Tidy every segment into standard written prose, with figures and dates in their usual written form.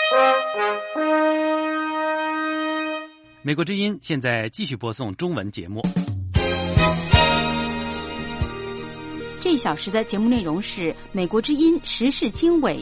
美国之音现在继续播送中文节目。 这一小时的节目内容是美国之音时事经纬。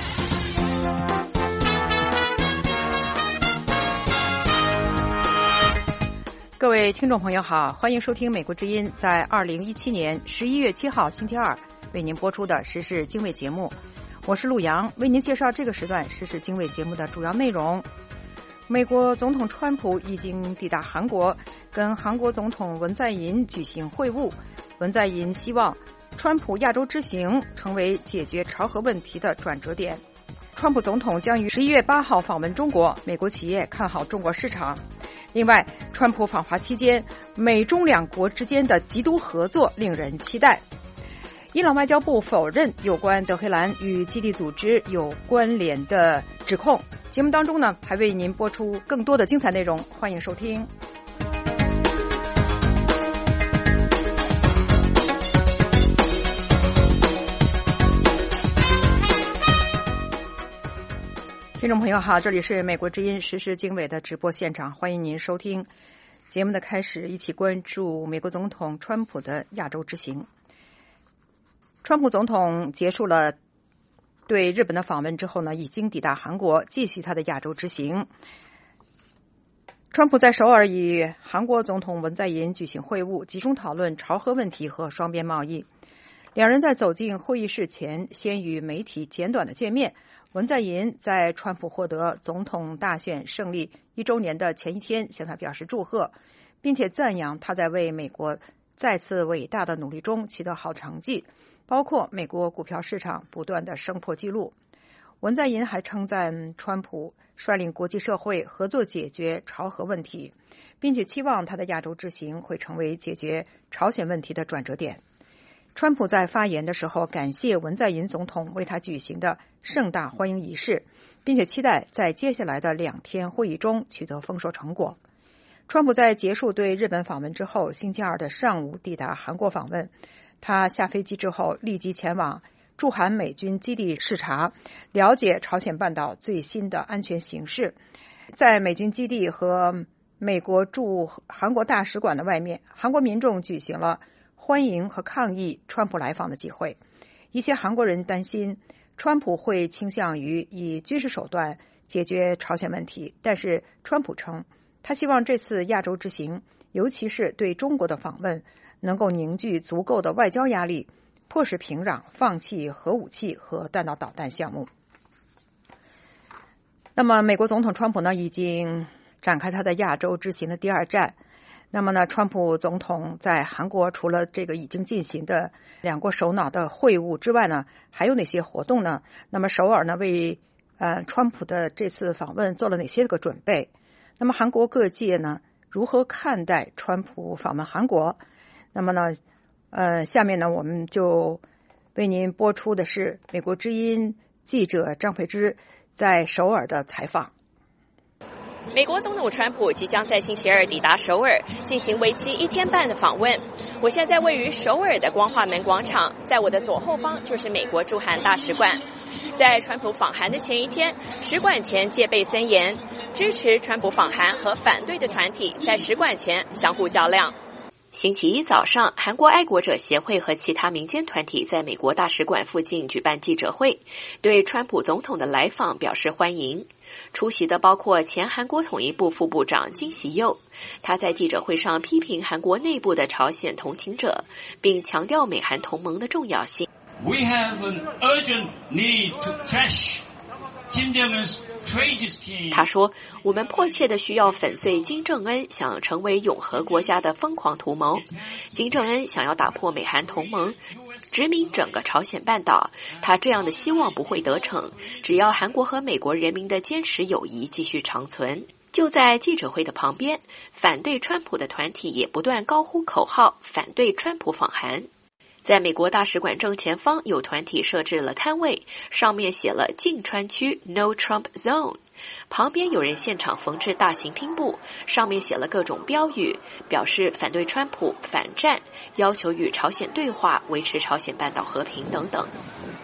各位听众朋友好，欢迎收听美国之音在2017年11月7号星期二为您播出的时事经纬节目。我是陆洋，为您介绍这个时段时事经纬节目的主要内容。美国总统川普已经抵达韩国，跟韩国总统文在寅举行会晤。文在寅希望川普亚洲之行成为解决朝核问题的转折点。川普总统将于11月8号访问中国，美国企业看好中国市场。另外，川普访华期间，美中两国之间的缉毒合作令人期待。伊朗外交部否认有关德黑兰与基地组织有关联的指控。节目当中呢，还为您播出更多的精彩内容，欢迎收听。听众朋友好，这里是美国之音时事经纬的直播现场，欢迎您收听。节目的开始，一起关注美国总统川普的亚洲之行。川普总统结束了对日本的访问之后呢，已经抵达韩国，继续他的亚洲之行。川普在首尔与韩国总统文在寅举行会晤，集中讨论朝核问题和双边贸易。两人在走进会议室前，先与媒体简短的见面。文在寅在川普获得总统大选胜利1周年的前一天向他表示祝贺，并且赞扬他在为美国再次伟大的努力中取得好成绩，包括美国股票市场不断的升破纪录。文在寅还称赞川普率领国际社会合作解决朝核问题，并且期望他的亚洲之行会成为解决朝鲜问题的转折点。川普在发言的时候感谢文在寅总统为他举行的盛大欢迎仪式，并且期待在接下来的2天会议中取得丰硕成果。川普在结束对日本访问之后，星期二的上午抵达韩国访问。他下飞机之后立即前往驻韩美军基地视察，了解朝鲜半岛最新的安全形势。在美军基地和美国驻韩国大使馆的外面，韩国民众举行了欢迎和抗议川普来访的集会。一些韩国人担心川普会倾向于以军事手段解决朝鲜问题，但是川普称他希望这次亚洲之行，尤其是对中国的访问，能够凝聚足够的外交压力，迫使平壤放弃核武器和弹道导弹项目。那么美国总统川普呢，已经展开他的亚洲之行的第2站。那么呢，川普总统在韩国除了这个已经进行的两国首脑的会晤之外呢，还有哪些活动呢？那么首尔呢，为川普的这次访问做了哪些个准备？那么韩国各界呢，如何看待川普访问韩国？那么呢，下面呢，我们就为您播出的是美国之音记者张培之在首尔的采访。 美国总统川普即将在星期二抵达首尔，进行为期1天半的访问。我现在位于首尔的光化门广场，在我的左后方就是美国驻韩大使馆。在川普访韩的前一天，使馆前戒备森严，支持川普访韩和反对的团体在使馆前相互较量。星期一早上，韩国爱国者协会和其他民间团体在美国大使馆附近举办记者会，对川普总统的来访表示欢迎。出席的包括前韩国统一部副部长金喜佑，他在记者会上批评韩国内部的朝鲜同情者，并强调美韩同盟的重要性。 We have an urgent need to crush Kim Jong-un's crazy scheme. 他说，我们迫切的需要粉碎金正恩想成为永和国家的疯狂图谋。金正恩想要打破美韩同盟，殖民整个朝鲜半岛，他这样的希望不会得逞，只要韩国和美国人民的坚持友谊继续长存。就在记者会的旁边，反对川普的团体也不断高呼口号，反对川普访韩。在美国大使馆正前方，有团体设置了摊位，上面写了禁川区 No Trump Zone， 旁边有人现场缝制大型拼布，上面写了各种标语，表示反对川普、反战，要求与朝鲜对话，维持朝鲜半岛和平等等。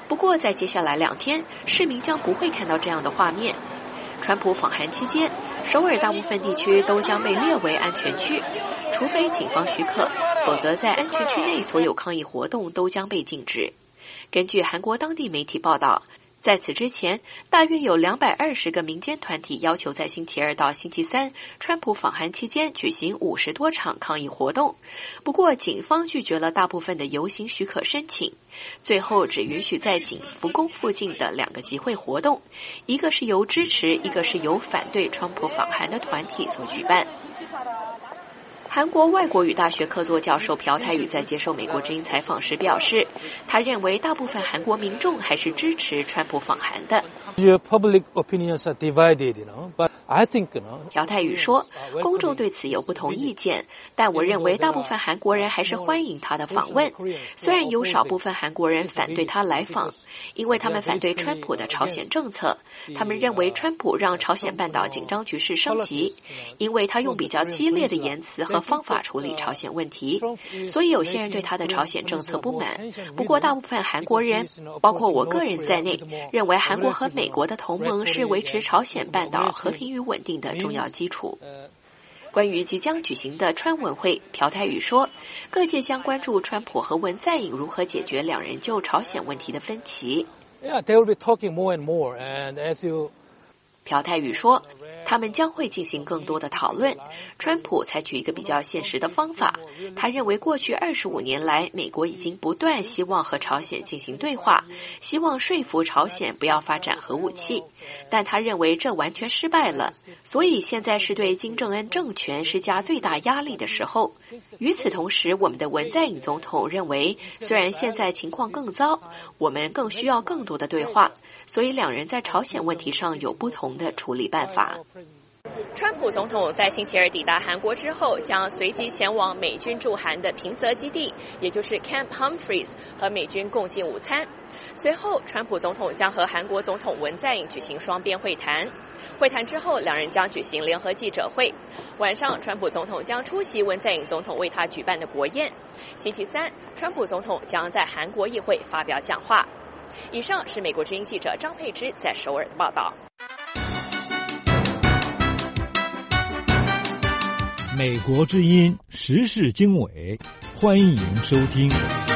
不过在接下来2天，市民将不会看到这样的画面。川普访韩期间，首尔大部分地区都将被列为安全区，除非警方许可，否则在安全区内所有抗议活动都将被禁止。根据韩国当地媒体报道，在此之前，大约有220个民间团体要求在星期2到星期3，川普访韩期间举行50多场抗议活动。不过，警方拒绝了大部分的游行许可申请，最后只允许在景福宫附近的2个集会活动，一个是由支持，一个是由反对川普访韩的团体所举办。韩国外国语大学客座教授朴泰宇在接受美国之音采访时表示，他认为大部分韩国民众还是支持川普访韩的。 Public opinions are divided, but I think, 朴泰宇说，公众对此有不同意见，但我认为大部分韩国人还是欢迎他的访问。虽然有少部分韩国人反对他来访，因为他们反对川普的朝鲜政策，他们认为川普让朝鲜半岛紧张局势升级，因为他用比较激烈的言辞和方法处理朝鲜问题，所以有些人对他的朝鲜政策不满。不过大部分韩国人，包括我个人在内，认为韩国和美国的同盟是维持朝鲜半岛和平与稳定的重要基础。关于即将举行的川文会，朴泰宇说，各界将关注川普和文在寅如何解决2人就朝鲜问题的分歧。 Yeah, they will be talking more and more, and as you 朴泰宇说，他们将会进行更多的讨论。川普采取一个比较现实的方法，他认为过去25年来，美国已经不断希望和朝鲜进行对话，希望说服朝鲜不要发展核武器，但他认为这完全失败了，所以现在是对金正恩政权施加最大压力的时候。与此同时，我们的文在寅总统认为，虽然现在情况更糟，我们更需要更多的对话，所以2人在朝鲜问题上有不同的处理办法。川普总统在星期2抵达韩国之后，将随即前往美军驻韩的平泽基地，也就是 Camp Humphreys， 和美军共进午餐。随后，川普总统将和韩国总统文在寅举行双边会谈。会谈之后，2人将举行联合记者会。晚上，川普总统将出席文在寅总统为他举办的国宴。星期3，川普总统将在韩国议会发表讲话。以上是美国之音记者张佩芝在首尔的报道。 美国之音时事经纬，欢迎收听。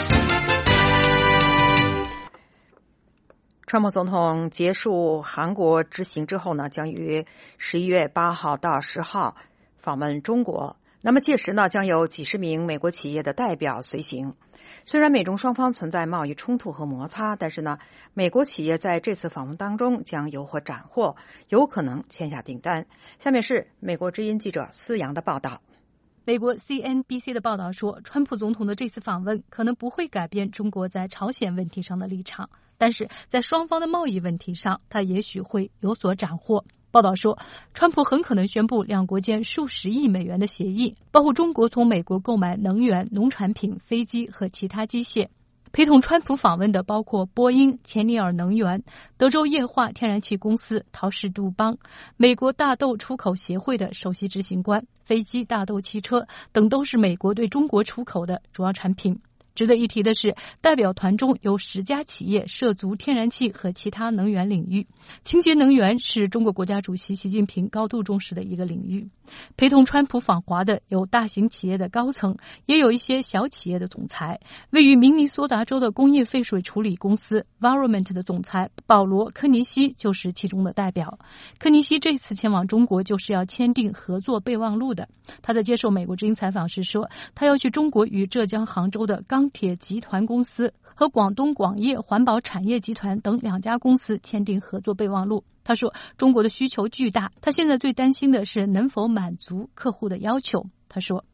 川普总统结束韩国之行之后呢，将于11月8号到10号访问中国。那么届时呢，将有几十名美国企业的代表随行。虽然美中双方存在贸易冲突和摩擦，但是呢，美国企业在这次访问当中将有所斩获，有可能签下订单。下面是美国之音记者思阳的报道。 美国 CNBC 的报道说，川普总统的这次访问可能不会改变中国在朝鲜问题上的立场，但是在双方的贸易问题上，他也许会有所斩获。报道说，川普很可能宣布2国间数十亿美元的协议，包括中国从美国购买能源、农产品、飞机和其他机械。陪同川普访问的包括波音、钱尼尔能源、德州液化天然气公司、陶氏杜邦、美国大豆出口协会的首席执行官、飞机、大豆、汽车等都是美国对中国出口的主要产品。值得一提的是，代表团中有10家企业涉足天然气和其他能源领域。清洁能源是中国国家主席习近平高度重视的一个领域。陪同川普访华的有大型企业的高层，也有一些小企业的总裁。位于明尼苏达州的工业废水处理公司 Environment 的总裁保罗·科尼西就是其中的代表。科尼西这次前往中国就是要签订合作备忘录的。他在接受美国之音采访时说，他要去中国与浙江杭州的钢铁集团公司和广东广业环保产业集团等2家公司签订合作备忘录。他说，中国的需求巨大，他现在最担心的是能否满足客户的要求。他说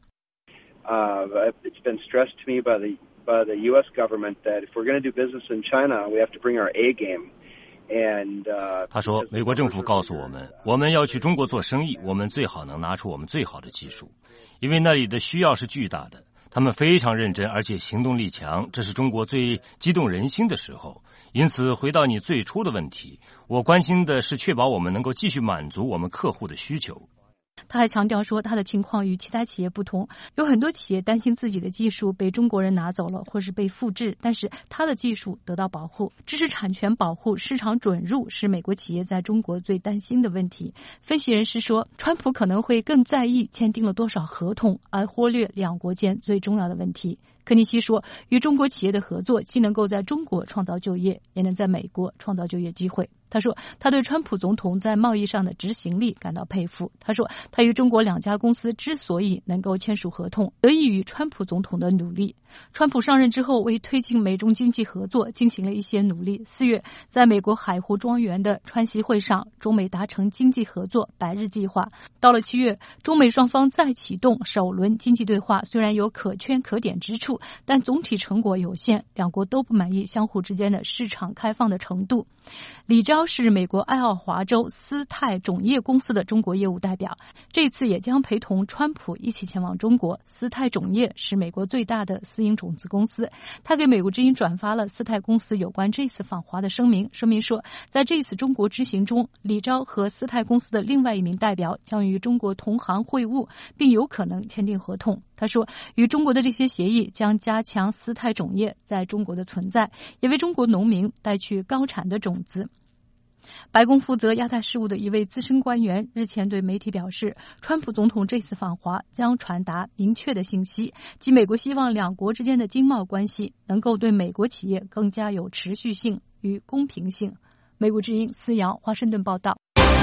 It's been stressed to me by the U.S. government that if we're going to do business in China, we have to bring our A game. 他说，美国政府告诉我们，我们要去中国做生意，我们最好能拿出我们最好的技术，因为那里的需要是巨大的。他们非常认真，而且行动力强，这是中国最激动人心的时候。因此，回到你最初的问题，我关心的是确保我们能够继续满足我们客户的需求。 他还强调说，他的情况与其他企业不同，有很多企业担心自己的技术被中国人拿走了或是被复制，但是他的技术得到保护。知识产权保护、市场准入是美国企业在中国最担心的问题。分析人士说，川普可能会更在意签订了多少合同，而忽略两国间最重要的问题。科尼西说，与中国企业的合作既能够在中国创造就业，也能在美国创造就业机会。他说，他对川普总统在贸易上的执行力感到佩服。他说，他与中国2家公司之所以能够签署合同，得益于川普总统的努力。川普上任之后，为推进美中经济合作进行了一些努力。4月，在美国海湖庄园的川习会上，中美达成经济合作100日计划。到了7月，中美双方再启动首轮经济对话，虽然有可圈可点之处，但总体成果有限，两国都不满意相互之间的市场开放的程度。李钊是美国爱奥华州斯泰种业公司的中国业务代表，这次也将陪同川普一起前往中国。斯泰种业是美国最大的私营种子公司，他给美国之音转发了斯泰公司有关这次访华的声明。声明说，在这次中国之行中，李钊和斯泰公司的另外一名代表将与中国同行会晤，并有可能签订合同。他说，与中国的这些协议将加强斯泰种业在中国的存在，也为中国农民带去高产的种子。白宫负责亚太事务的一位资深官员日前对媒体表示，川普总统这次访华将传达明确的信息，即美国希望两国之间的经贸关系能够对美国企业更加有持续性与公平性。美国之音思瑶华盛顿报道。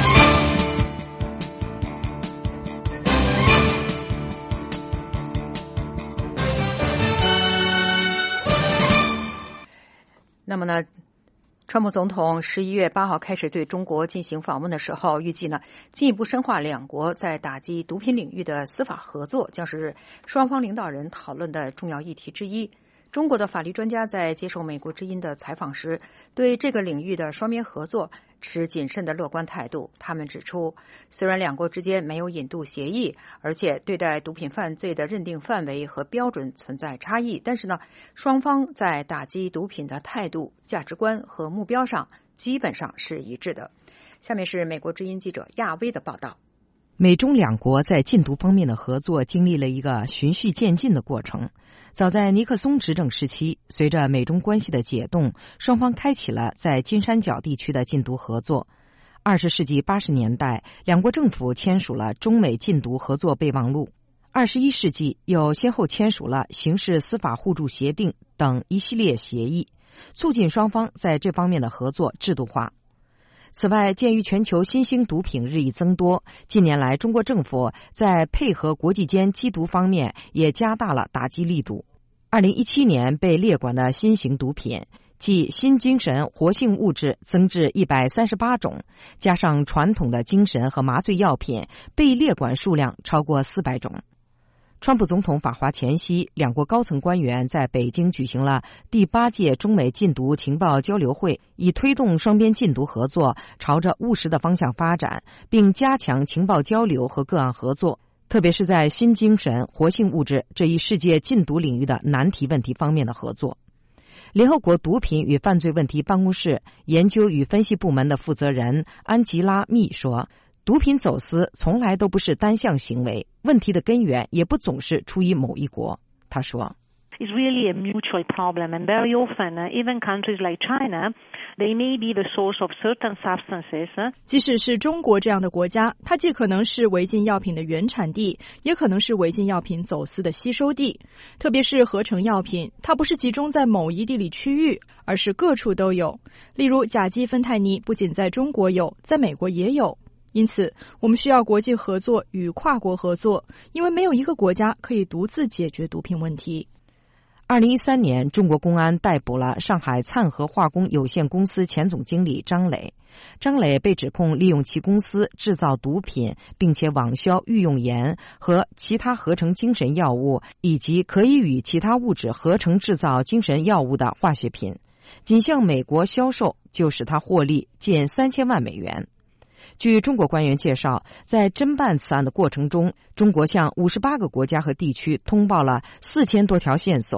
那么呢，川普总统11月8号开始对中国进行访问的时候，预计呢进一步深化两国在打击毒品领域的司法合作，将是双方领导人讨论的重要议题之一。中国的法律专家在接受美国之音的采访时，对这个领域的双边合作持谨慎的乐观态度。他们指出，虽然两国之间没有引渡协议，而且对待毒品犯罪的认定范围和标准存在差异，但是呢，双方在打击毒品的态度、价值观和目标上基本上是一致的。下面是美国之音记者亚威的报道。 美中两国在禁毒方面的合作经历了一个循序渐进的过程。早在尼克松执政时期，随着美中关系的解冻，双方开启了在金三角地区的禁毒合作。20世纪80年代，两国政府签署了中美禁毒合作备忘录。21世纪又先后签署了刑事司法互助协定等一系列协议，促进双方在这方面的合作制度化。此外，鉴于全球新兴毒品日益增多，近年来中国政府在配合国际间缉毒方面也加大了打击力度。2017年被列管的新型毒品，即新精神活性物质增至138种，加上传统的精神和麻醉药品，被列管数量超过400种。川普总统访华前夕，两国高层官员在北京举行了第8届中美禁毒情报交流会，以推动双边禁毒合作朝着务实的方向发展，并加强情报交流和个案合作，特别是在新精神活性物质这一世界禁毒领域的难题问题方面的合作。联合国毒品与犯罪问题办公室研究与分析部门的负责人安吉拉·密说，毒品走私从来都不是单向行为，问题的根源也不总是出于某一国。他说 It's really a mutual problem, and very often, even countries like China, they may be the source of certain substances. 即使是中国这样的国家，它既可能是违禁药品的原产地，也可能是违禁药品走私的吸收地。特别是合成药品，它不是集中在某一地理区域，而是各处都有。例如甲基芬太尼不仅在中国有，在美国也有。因此，我们需要国际合作与跨国合作，因为没有一个国家可以独自解决毒品问题。 2013年，中国公安逮捕了上海灿和化工有限公司前总经理张磊。张磊被指控利用其公司制造毒品，并且网销御用盐和其他合成精神药物，以及可以与其他物质合成制造精神药物的化学品。仅向美国销售就使他获利近3000万美元。据中国官员介绍，在侦办此案的过程中，中国向58个国家和地区通报了4000多条线索，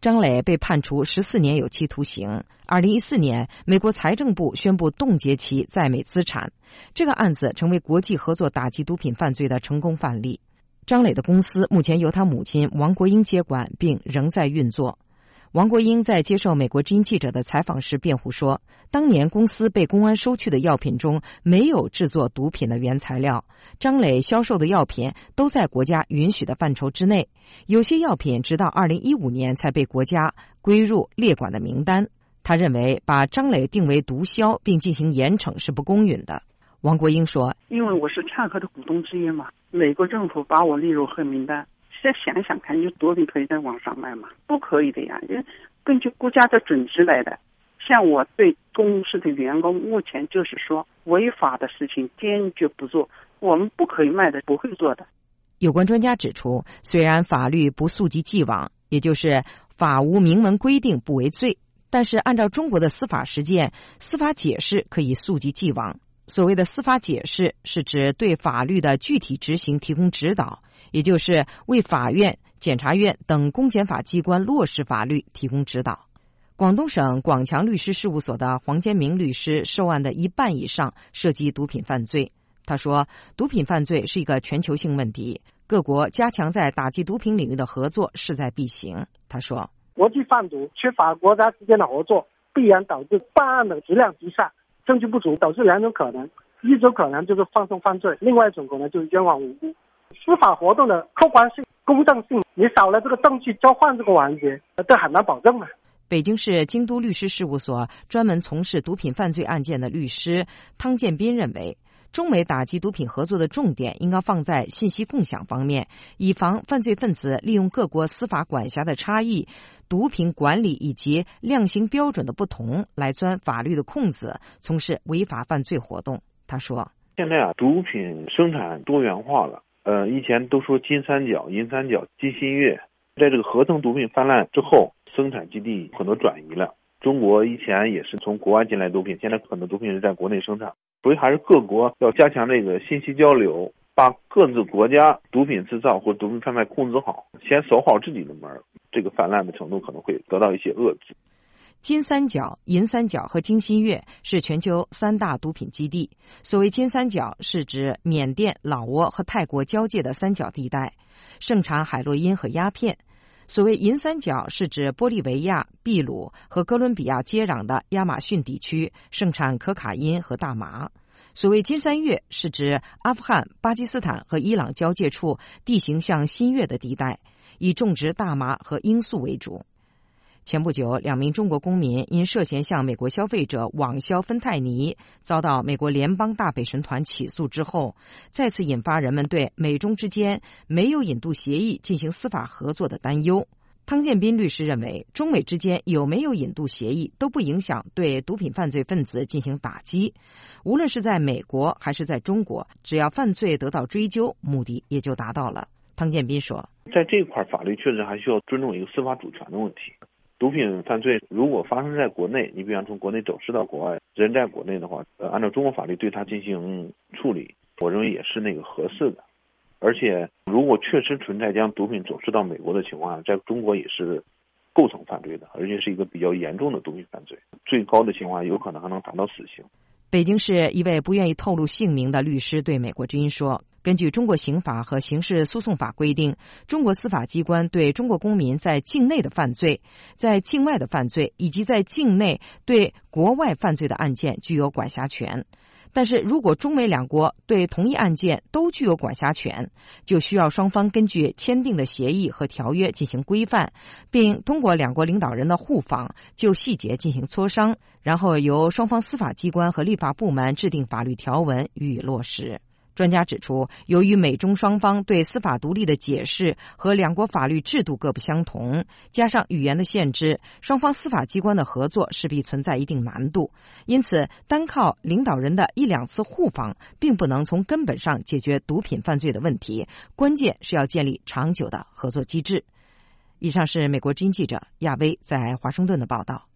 张磊被判处14年有期徒刑。2014年，美国财政部宣布冻结其在美资产。这个案子成为国际合作打击毒品犯罪的成功范例。张磊的公司目前由他母亲王国英接管，并仍在运作。王国英在接受美国之音记者的采访时辩护说，当年公司被公安收去的药品中没有制作毒品的原材料，张磊销售的药品都在国家允许的范畴之内，有些药品直到2015年才被国家归入列管的名单。他认为把张磊定为毒枭并进行严惩是不公允的。王国英说， 因为我是恰克的股东之一嘛，美国政府把我列入黑名单，再想想看，就毒品可以在网上卖吗？不可以的呀，根据国家的准则来的。像我对公司的员工，目前就是说违法的事情坚决不做，我们不可以卖的，不会做的。 有关专家指出，虽然法律不溯及既往，也就是法无明文规定不为罪，但是按照中国的司法实践，司法解释可以溯及既往。所谓的司法解释是指对法律的具体执行提供指导，也就是为法院、检察院等公检法机关落实法律提供指导。广东省广强律师事务所的黄坚明律师受案的一半以上涉及毒品犯罪。他说，毒品犯罪是一个全球性问题，各国加强在打击毒品领域的合作势在必行。他说， 国际贩毒缺乏国家之间的合作，必然导致办案的质量低下，证据不足，导致两种可能，一种可能就是放松犯罪，另外一种可能就是冤枉无辜。司法活动的客观性、公正性，你少了这个证据交换这个环节，这很难保证的。 北京市京都律师事务所专门从事毒品犯罪案件的律师汤建斌认为，中美打击毒品合作的重点应该放在信息共享方面，以防犯罪分子利用各国司法管辖的差异、毒品管理以及量刑标准的不同来钻法律的空子，从事违法犯罪活动。他说， 现在毒品生产多元化了，以前都说金三角、银三角、金新月，在这个合成毒品泛滥之后，生产基地很多转移了。中国以前也是从国外进来毒品，现在很多毒品是在国内生产，所以还是各国要加强这个信息交流，把各自国家毒品制造或毒品贩卖控制好，先守好自己的门，这个泛滥的程度可能会得到一些遏制。 金三角、银三角和金新月是全球3大毒品基地。所谓金三角是指缅甸、老挝和泰国交界的三角地带，盛产海洛因和鸦片。所谓银三角是指玻利维亚、秘鲁和哥伦比亚接壤的亚马逊地区，盛产可卡因和大麻。所谓金三月是指阿富汗、巴基斯坦和伊朗交界处地形向新月的地带，以种植大麻和罂粟为主。前不久，2名中国公民因涉嫌向美国消费者网销芬太尼，遭到美国联邦大陪审团起诉之后，再次引发人们对美中之间没有引渡协议进行司法合作的担忧。汤建斌律师认为，中美之间有没有引渡协议都不影响对毒品犯罪分子进行打击，无论是在美国还是在中国，只要犯罪得到追究，目的也就达到了。汤建斌说， 在这块法律确实还需要尊重一个司法主权的问题。毒品犯罪如果发生在国内，你比方从国内走私到国外，人在国内的话，按照中国法律对它进行处理，我认为也是那个合适的。而且如果确实存在将毒品走私到美国的情况下，在中国也是构成犯罪的，而且是一个比较严重的毒品犯罪，最高的情况有可能还能达到死刑。 北京市一位不愿意透露姓名的律师对美国之音说，根据中国刑法和刑事诉讼法规定，中国司法机关对中国公民在境内的犯罪、在境外的犯罪以及在境内对国外犯罪的案件具有管辖权。但是如果中美两国对同一案件都具有管辖权，就需要双方根据签订的协议和条约进行规范，并通过两国领导人的互访就细节进行磋商，然后由双方司法机关和立法部门制定法律条文予以落实。专家指出，由于美中双方对司法独立的解释和两国法律制度各不相同，加上语言的限制，双方司法机关的合作势必存在一定难度。因此，单靠领导人的1-2次互访，并不能从根本上解决毒品犯罪的问题，关键是要建立长久的合作机制。以上是美国之音记者亚薇在华盛顿的报道。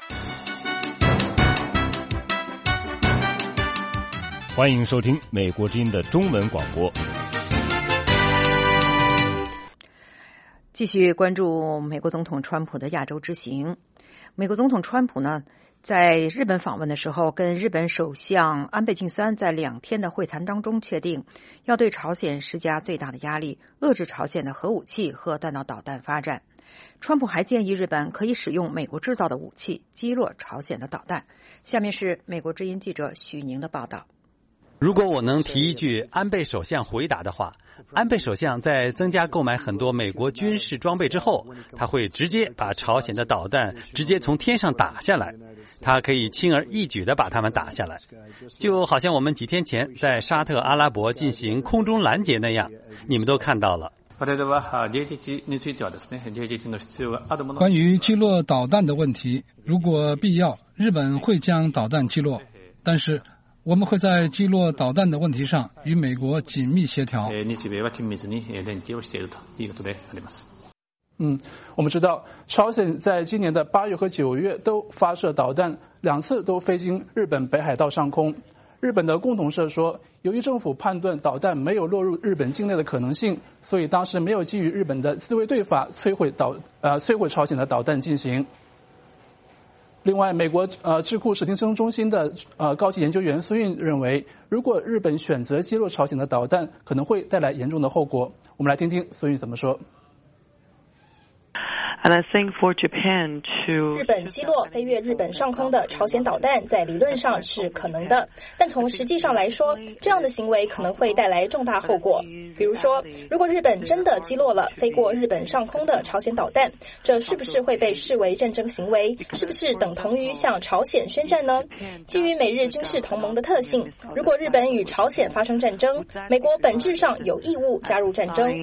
欢迎收听美国之音的中文广播。 继续关注美国总统川普的亚洲之行。美国总统川普呢，在日本访问的时候，跟日本首相安倍晋三在2天的会谈当中确定，要对朝鲜施加最大的压力，遏制朝鲜的核武器和弹道导弹发展。川普还建议日本可以使用美国制造的武器击落朝鲜的导弹。下面是美国之音记者许宁的报道。 如果我能提一句安倍首相回答的话，安倍首相在增加购买很多美国军事装备之后，他会直接把朝鲜的导弹直接从天上打下来，他可以轻而易举地把它们打下来，就好像我们几天前在沙特阿拉伯进行空中拦截那样，你们都看到了。 关于击落导弹的问题，如果必要，日本会将导弹击落，但是我们会在击落导弹的问题上与美国紧密协调。 我们知道朝鲜在今年的8月和9月都发射导弹，2次都飞经日本北海道上空。日本的共同社说，由于政府判断导弹没有落入日本境内的可能性，所以当时没有基于日本的自卫队法摧毁朝鲜的导弹进行。另外，美国智库史汀生中心的高级研究员孙运认为，如果日本选择击落朝鲜的导弹，可能会带来严重的后果。我们来听听孙运怎么说。 日本击落飞越日本上空的朝鲜导弹在理论上是可能的，但从实际上来说，这样的行为可能会带来重大后果。比如说，如果日本真的击落了飞过日本上空的朝鲜导弹，这是不是会被视为战争行为？是不是等同于向朝鲜宣战呢？基于美日军事同盟的特性，如果日本与朝鲜发生战争，美国本质上有义务加入战争。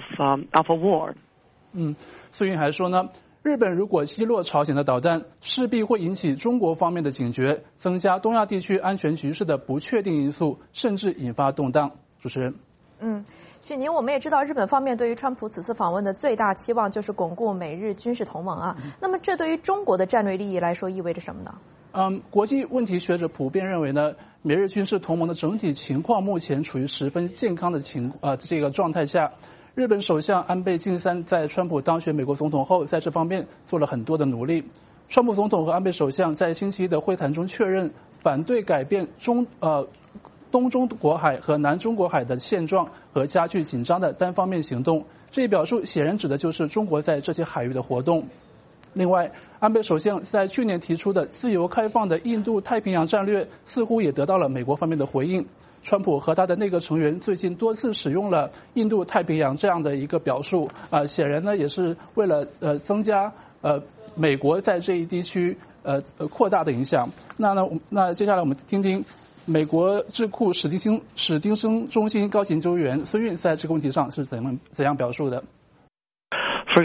孙运还说呢，日本如果击落朝鲜的导弹，势必会引起中国方面的警觉，增加东亚地区安全局势的不确定因素，甚至引发动荡。主持人。 许宁，我们也知道日本方面对于川普此次访问的最大期望就是巩固美日军事同盟啊。那么这对于中国的战略利益来说意味着什么呢？ 国际问题学者普遍认为呢，美日军事同盟的整体情况目前处于十分健康的这个状态下。日本首相安倍晋三在川普当选美国总统后，在这方面做了很多的努力。川普总统和安倍首相在星期一的会谈中确认，反对改变东中国海和南中国海的现状和加剧紧张的单方面行动。这一表述显然指的就是中国在这些海域的活动。另外，安倍首相在去年提出的自由开放的印度太平洋战略似乎也得到了美国方面的回应。川普和他的内阁成员最近多次使用了印度太平洋这样的一个表述，显然呢也是为了增加美国在这一地区扩大的影响。那接下来我们听听美国智库史汀生中心高级研究员孙运在这个问题上是怎样表述的。 比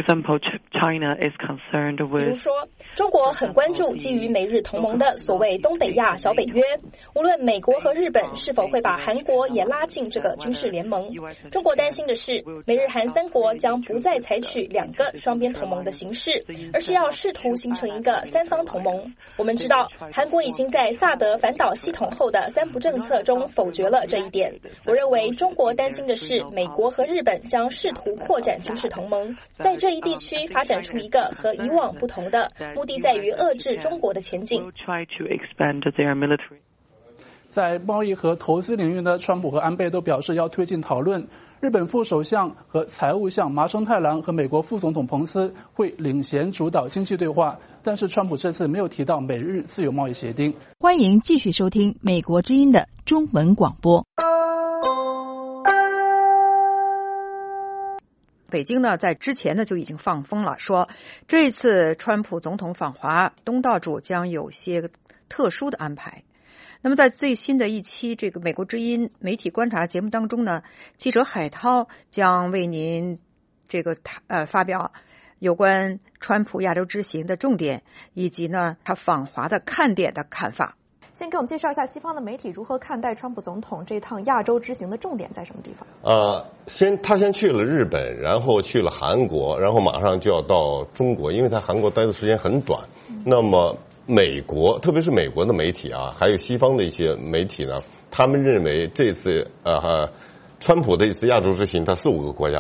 如说，中国很关注基于美日同盟的所谓东北亚小北约，无论美国和日本是否会把韩国也拉进这个军事联盟。中国担心的是，美日韩3国将不再采取2个双边同盟的形式，而是要试图形成一个3方同盟。我们知道，韩国已经在萨德反导系统后的3不政策中否决了这一点。我认为中国担心的是，美国和日本将试图扩展军事同盟，在这一地区发展出一个和以往不同的，目的在于遏制中国的前进。 在贸易和投资领域呢，川普和安倍都表示要推进讨论。日本副首相和财务相麻生太郎和美国副总统彭斯会领衔主导经济对话，但是川普这次没有提到美日自由贸易协定。 欢迎继续收听美国之音的中文广播。 北京呢，在之前呢就已经放风了，说这次川普总统访华，东道主将有些特殊的安排。那么在最新的一期这个美国之音媒体观察节目当中呢，记者海涛将为您这个发表有关川普亚洲之行的重点，以及呢他访华的看点的看法。 先给我们介绍一下西方的媒体如何看待川普总统这趟亚洲之行的重点在什么地方？ 他先去了日本，然后去了韩国，然后马上就要到中国，因为他韩国待的时间很短。那么美国，特别是美国的媒体啊，还有西方的一些媒体呢，他们认为这次川普的一次亚洲之行，他4、5个国家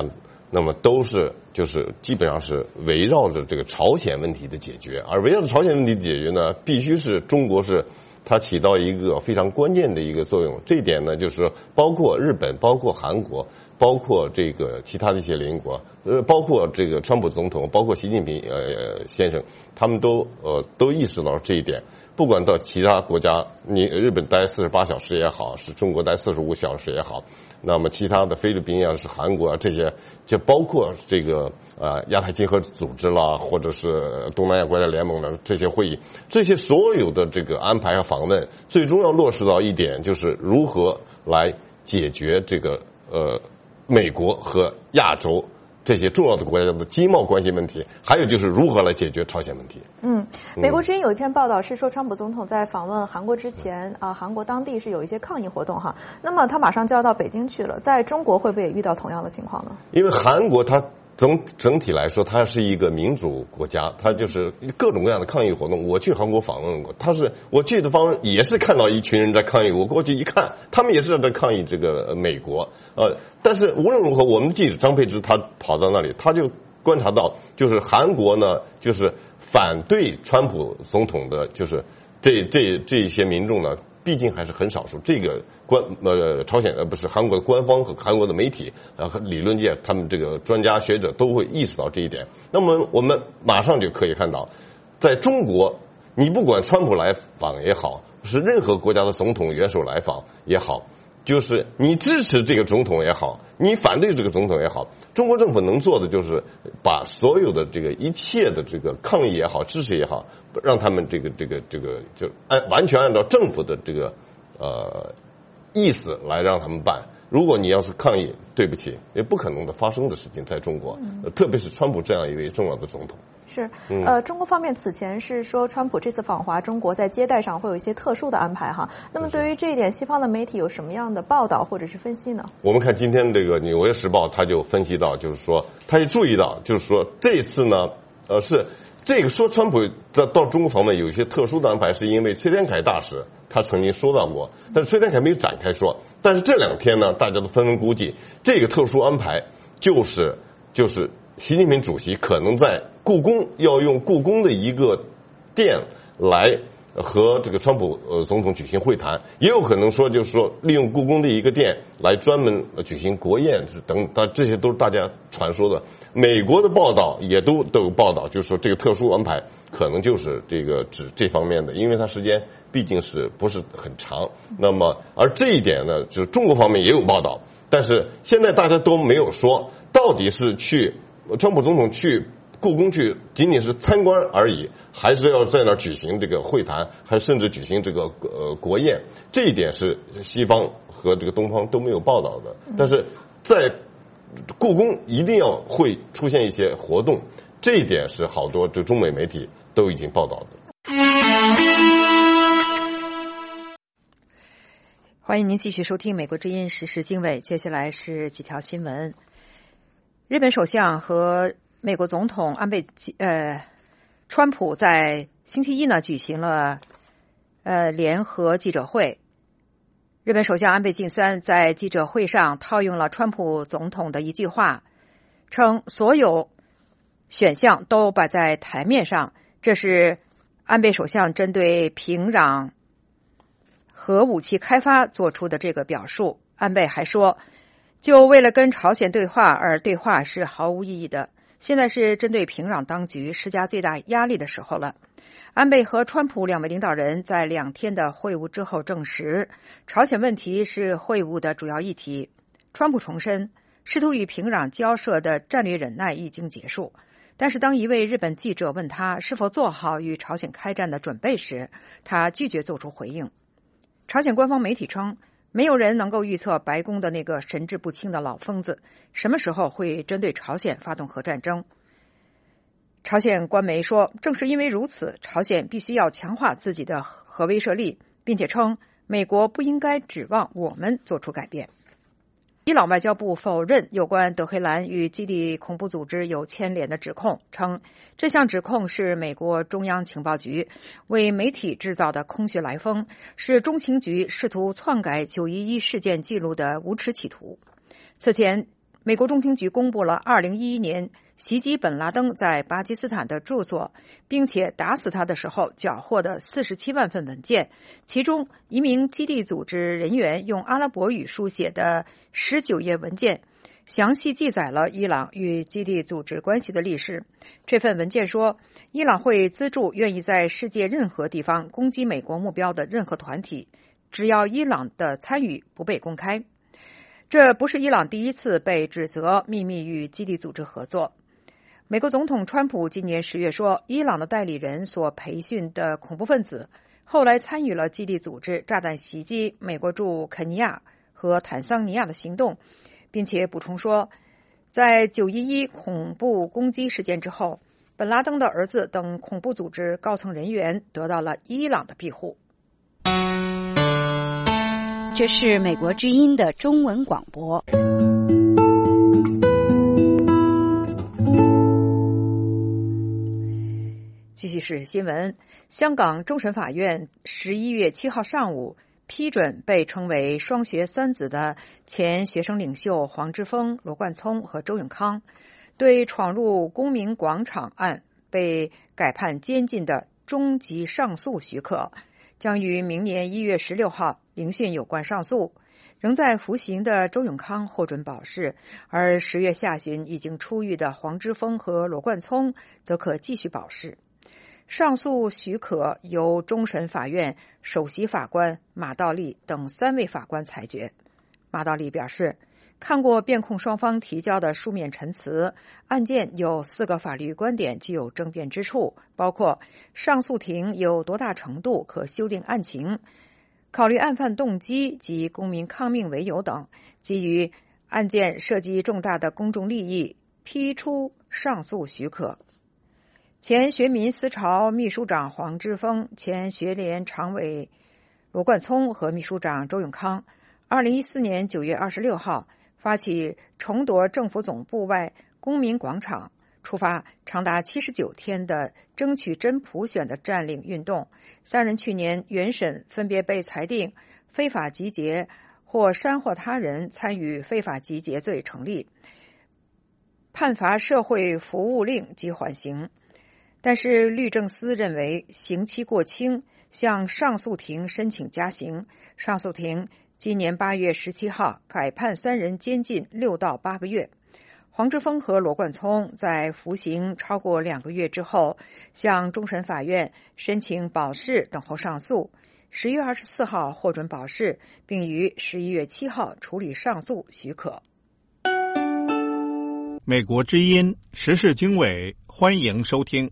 那么都是就是基本上是围绕着这个朝鲜问题的解决，而围绕着朝鲜问题的解决呢，必须是中国是它起到一个非常关键的一个作用。这一点呢，就是包括日本、包括韩国、包括这个其他的一些邻国，包括这个川普总统、包括习近平先生，他们都意识到这一点。不管到其他国家，你日本待48小时也好，是中国待45小时也好，那么其他的菲律宾啊、是韩国啊这些，就包括这个亚太经合组织啦，或者是东南亚国家联盟的这些会议，这些所有的这个安排和访问，最终要落实到一点，就是如何来解决这个美国和亚洲这些重要的国家的经贸关系问题，还有就是如何来解决朝鲜问题。 美国之音有一篇报道是说，川普总统在访问韩国之前韩国当地是有一些抗议活动哈。那么他马上就要到北京去了，在中国会不会也遇到同样的情况呢？ 因为韩国它整体来说，它是一个民主国家，它就是各种各样的抗议活动。我去韩国访问过，我去的方面也是看到一群人在抗议。我过去一看，他们也是在抗议这个美国。但是无论如何，我们的记者张佩芝他跑到那里，他就观察到，就是韩国呢，就是反对川普总统的，就是这些民众呢，毕竟还是很少数。这个朝鲜不是韩国的官方和韩国的媒体和理论界，他们这个专家学者都会意识到这一点。那么我们马上就可以看到，在中国，你不管川普来访也好，是任何国家的总统元首来访也好，就是你支持这个总统也好，你反对这个总统也好，中国政府能做的就是把所有的这个一切的这个抗议也好、支持也好，让他们这个就完全按照政府的这个意思来让他们办。如果你要是抗议，对不起，也不可能的发生的事情在中国，特别是川普这样一位重要的总统。 是，中国方面此前是说川普这次访华中国在接待上会有一些特殊的安排哈。那么对于这一点，西方的媒体有什么样的报道或者是分析呢？我们看今天这个《纽约时报》，他就分析到，就是说，他也注意到，就是说这次呢，是这个说川普到中国访问有一些特殊的安排，是因为崔天凯大使他曾经说到过，但是崔天凯没有展开说。但是这2天呢，大家都纷纷估计，这个特殊安排就是习近平主席可能在故宫要用故宫的一个店来和这个川普总统举行会谈，也有可能说就是说利用故宫的一个店来专门举行国宴等，但这些都是大家传说的。美国的报道也都有报道，就是说这个特殊安排可能就是这个指这方面的，因为它时间毕竟是不是很长。那么而这一点呢，就是中国方面也有报道，但是现在大家都没有说到底是川普总统去故宫去仅仅是参观而已，还是要在那儿举行这个会谈，还甚至举行这个国宴。这一点是西方和这个东方都没有报道的。但是在故宫一定要会出现一些活动，这一点是好多这中美媒体都已经报道的。 欢迎您继续收听美国之音时事经纬，接下来是几条新闻。日本首相和美国总统川普在星期一呢举行了联合记者会。日本首相安倍晋三在记者会上套用了川普总统的一句话，称所有选项都摆在台面上，这是安倍首相针对平壤核武器开发做出的这个表述。安倍还说，就为了跟朝鲜对话而对话是毫无意义的，现在是针对平壤当局施加最大压力的时候了。安倍和川普2位领导人在2天的会晤之后证实，朝鲜问题是会晤的主要议题。川普重申，试图与平壤交涉的战略忍耐已经结束。但是当一位日本记者问他是否做好与朝鲜开战的准备时，他拒绝做出回应。朝鲜官方媒体称，没有人能够预测白宫的那个神志不清的老疯子什么时候会针对朝鲜发动核战争。朝鲜官媒说，正是因为如此，朝鲜必须要强化自己的核威慑力，并且称美国不应该指望我们做出改变。伊朗外交部否认有关德黑兰与基地恐怖组织有牵连的指控，称这项指控是美国中央情报局为媒体制造的空穴来风，是中情局试图篡改911事件记录的无耻企图。此前美国中情局公布了2011年袭击本拉登在巴基斯坦的住所，并且打死他的时候缴获的47万份文件，其中一名基地组织人员用阿拉伯语书写的19页文件，详细记载了伊朗与基地组织关系的历史。这份文件说，伊朗会资助愿意在世界任何地方攻击美国目标的任何团体，只要伊朗的参与不被公开。这不是伊朗第一次被指责秘密与基地组织合作。美国总统川普今年10月说，伊朗的代理人所培训的恐怖分子后来参与了基地组织炸弹袭击美国驻肯尼亚和坦桑尼亚的行动，并且补充说，在911恐怖攻击事件之后，本拉登的儿子等恐怖组织高层人员得到了伊朗的庇护。 这是美国之音的中文广播。 继续是新闻，香港终审法院11月7号上午批准被称为双学三子的前学生领袖黄之锋、罗冠聪和周永康对闯入公民广场案被改判监禁的终极上诉许可，将于明年1月16号聆讯有关上诉。仍在服刑的周永康获准保释，而10月下旬已经出狱的黄之锋和罗冠聪则可继续保释。上诉许可由终审法院首席法官马道立等3位法官裁决。马道立表示，看过辩控双方提交的书面陈词，案件有4个法律观点具有争辩之处，包括上诉庭有多大程度可修订案情，考虑案犯动机及公民抗命为由等，基于案件涉及重大的公众利益，批出上诉许可。前学民思潮秘书长黄之锋、前学联常委罗冠聪和秘书长周永康2014年9月26号发起重夺政府总部外公民广场，触发长达79天的争取真普选的占领运动。3人去年原审分别被裁定非法集结或煽惑他人参与非法集结罪成立，判罚社会服务令及缓刑。但是律政司认为刑期过轻，向上诉庭申请加刑。上诉庭今年8月17号改判3人监禁6到8个月。黄之锋和罗冠聪在服刑超过2个月之后，向终审法院申请保释等候上诉。10月24号获准保释，并于11月7号处理上诉许可。 美国之音时事经纬，欢迎收听。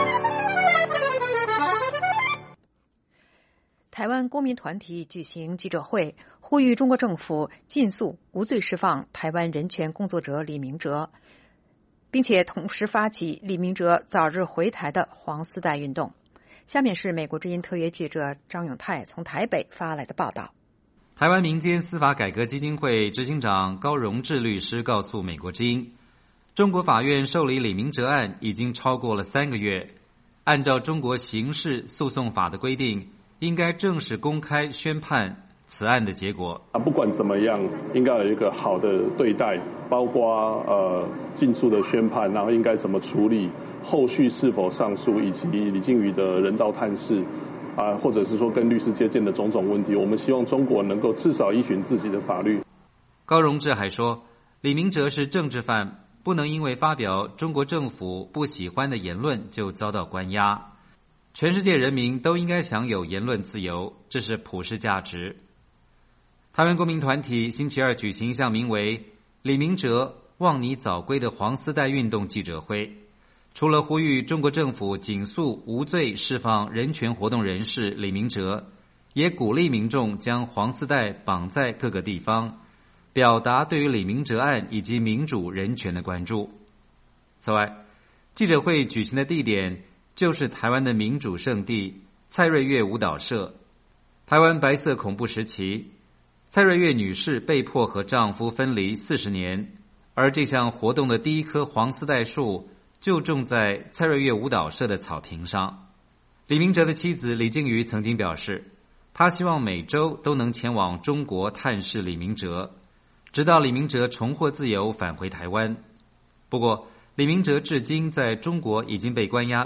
台湾公民团体举行记者会，呼吁中国政府尽速无罪释放台湾人权工作者李明哲，并且同时发起李明哲早日回台的黄丝带运动。下面是美国之音特约记者张永泰从台北发来的报道。 台湾民间司法改革基金会执行长高荣志律师告诉美国之音，中国法院受理李明哲案已经超过了3个月，按照中国刑事诉讼法的规定，应该正式公开宣判此案的结果。 不管怎么样，应该有一个好的对待，包括尽速的宣判，然后应该怎么处理，后续是否上诉，以及李靖宇的人道探视或者是说跟律师接见的种种问题，我们希望中国能够至少依循自己的法律。 高荣志还说，李明哲是政治犯，不能因为发表中国政府不喜欢的言论就遭到关押。全世界人民都应该享有言论自由，这是普世价值。台湾公民团体星期二举行一项名为“李明哲望你早归”的黄丝带运动记者会，除了呼吁中国政府尽速无罪释放人权活动人士李明哲，也鼓励民众将黄丝带绑在各个地方，表达对于李明哲案以及民主人权的关注。此外，记者会举行的地点就是台湾的民主圣地蔡瑞月舞蹈社。台湾白色恐怖时期，蔡瑞月女士被迫和丈夫分离40年，而这项活动的第一棵黄丝带树就种在蔡瑞月舞蹈社的草坪上。李明哲的妻子李靖瑜曾经表示，她希望每周都能前往中国探视李明哲。 直到李明哲重获自由返回台湾。不过，李明哲至今在中国已经被关押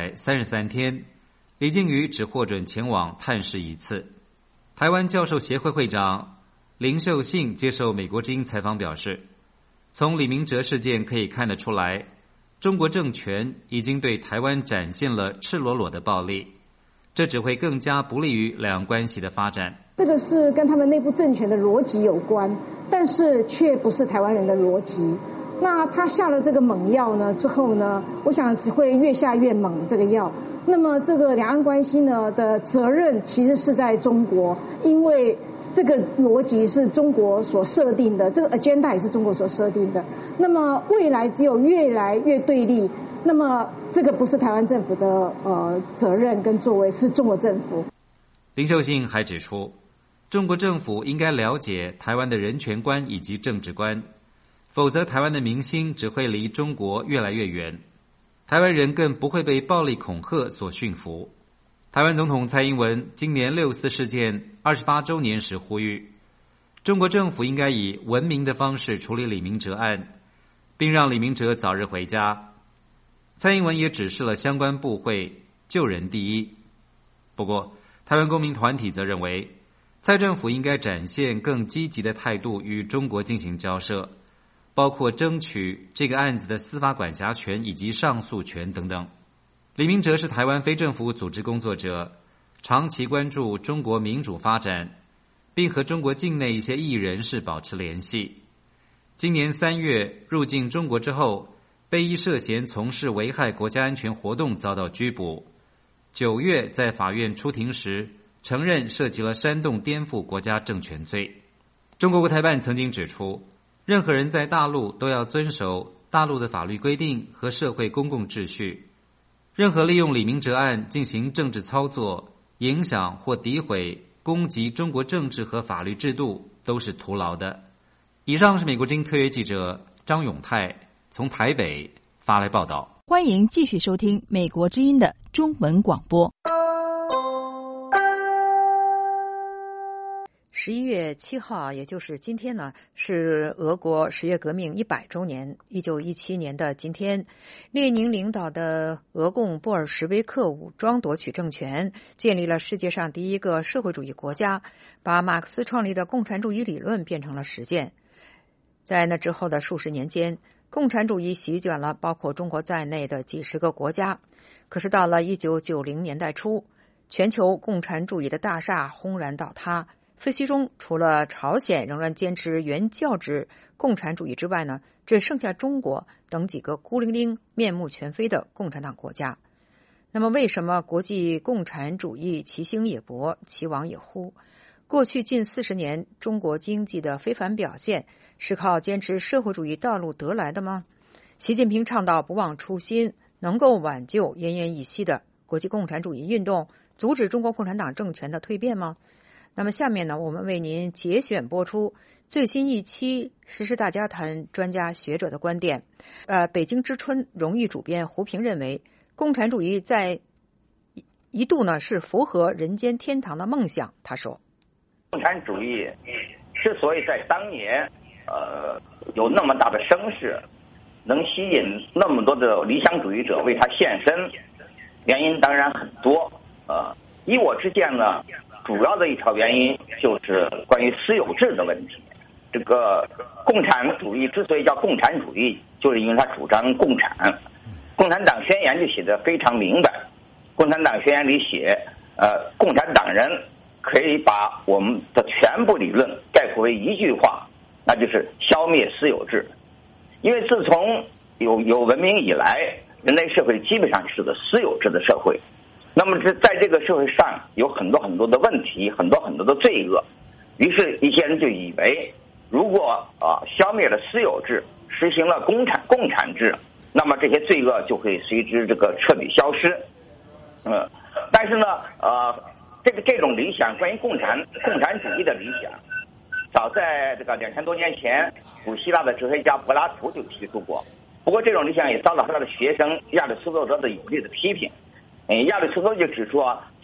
233天，李靖宇只获准前往探视一次。台湾教授协会会长林秀信接受美国之音采访表示，从李明哲事件可以看得出来，中国政权已经对台湾展现了赤裸裸的暴力，这只会更加不利于两岸关系的发展。 这个是跟他们内部政权的逻辑有关，但是却不是台湾人的逻辑。那他下了这个猛药呢之后呢，我想只会越下越猛这个药。那么这个两岸关系呢的责任其实是在中国，因为这个逻辑是中国所设定的，这个 agenda 也是中国所设定的。那么未来只有越来越对立，那么这个不是台湾政府的责任跟作为，是中国政府。 林秀信还指出，中国政府应该了解台湾的人权观以及政治观，否则台湾的民心只会离中国越来越远，台湾人更不会被暴力恐吓所驯服。台湾总统蔡英文今年6·4事件28周年时呼吁，中国政府应该以文明的方式处理李明哲案，并让李明哲早日回家。蔡英文也指示了相关部会救人第一。不过，台湾公民团体则认为，蔡政府应该展现更积极的态度与中国进行交涉，包括争取这个案子的司法管辖权以及上诉权等等。李明哲是台湾非政府组织工作者，长期关注中国民主发展，并和中国境内一些异议人士保持联系。今年3月入境中国之后，被依涉嫌从事危害国家安全活动遭到拘捕。9月在法院出庭时，承认涉及了煽动颠覆国家政权罪。中国国台办曾经指出，任何人在大陆都要遵守大陆的法律规定和社会公共秩序。任何利用李明哲案进行政治操作、影响或诋毁、攻击中国政治和法律制度都是徒劳的。以上是美国之音特约记者张永泰从台北发来报道。 欢迎继续收听美国之音的中文广播。 11月7号，也就是今天呢，是俄国10月革命100周年。1917年的今天，列宁领导的俄共布尔什维克武装夺取政权，建立了世界上第一个社会主义国家，把马克思创立的共产主义理论变成了实践。在那之后的数十年间，共产主义席卷了包括中国在内的几十个国家。可是到了1990年代初，全球共产主义的大厦轰然倒塌。废墟中除了朝鲜仍然坚持原教旨共产主义之外呢，只剩下中国等几个孤零零面目全非的共产党国家。那么为什么国际共产主义其兴也勃，其亡也忽？过去近40年中国经济的非凡表现是靠坚持社会主义道路得来的吗？习近平倡导不忘初心，能够挽救奄奄一息的国际共产主义运动，阻止中国共产党政权的蜕变吗？那么下面呢，我们为您节选播出最新一期时事大家谈专家学者的观点。北京之春荣誉主编胡平认为，共产主义在一度呢是符合人间天堂的梦想。他说， 共产主义之所以在当年有那么大的声势，能吸引那么多的理想主义者为他献身，原因当然很多。依我之见呢，主要的一条原因就是关于私有制的问题。这个共产主义之所以叫共产主义，就是因为它主张共产。共产党宣言就写得非常明白，共产党宣言里写，共产党人可以把我们的全部理论概括为一句话，那就是消灭私有制。因为自从有文明以来，人类社会基本上是个私有制的社会。那么在这个社会上有很多很多的问题，很多很多的罪恶，于是一些人就以为，如果消灭了私有制，实行了共产制，那么这些罪恶就会随之这个彻底消失。但是呢，这种理想，关于共产主义的理想，早在这个2000多年前，古希腊的哲学家柏拉图就提出过。不过这种理想也遭到他的学生亚里士多德的有力的批评。亚里士多德就指出，其